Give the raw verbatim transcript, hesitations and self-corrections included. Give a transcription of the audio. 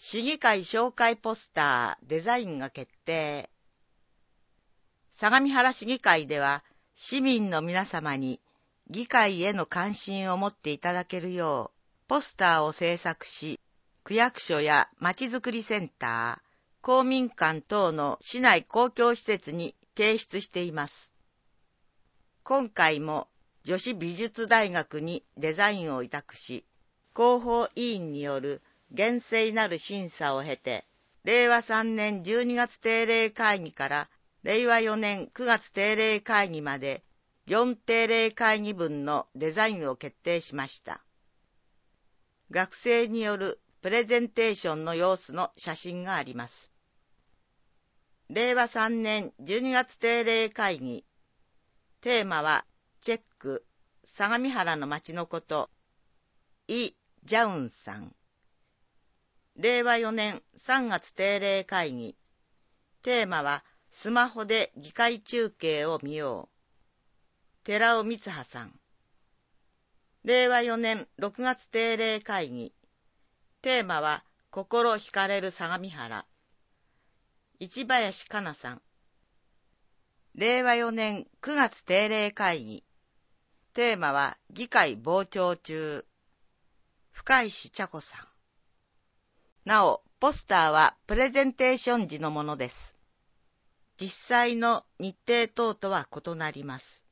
市議会紹介ポスターデザインが決定。相模原市議会では市民の皆様に議会への関心を持っていただけるようポスターを制作し、区役所やまちづくりセンター、公民館等の市内公共施設に提出しています。今回も女子美術大学にデザインを委託し、広報委員による厳正なる審査を経て、れいわさんねんじゅうにがつ定例会議かられいわよねんくがつ定例会議までよん定例会議分のデザインを決定しました。学生によるプレゼンテーションの様子の写真があります。れいわさんねんじゅうにがつ定例会議。テーマはチェック、相模原の街のこと、イ・ジャウンさん。れいわよねんさんがつ定例会議。テーマはスマホで議会中継を見よう。寺尾光葉さん。れいわよねんろくがつ定例会議。テーマは心惹かれる相模原。市林香奈さん。れいわよねんくがつ定例会議。テーマは議会傍聴中。深石茶子さん。なお、ポスターはプレゼンテーション時のものです。実際の日程等とは異なります。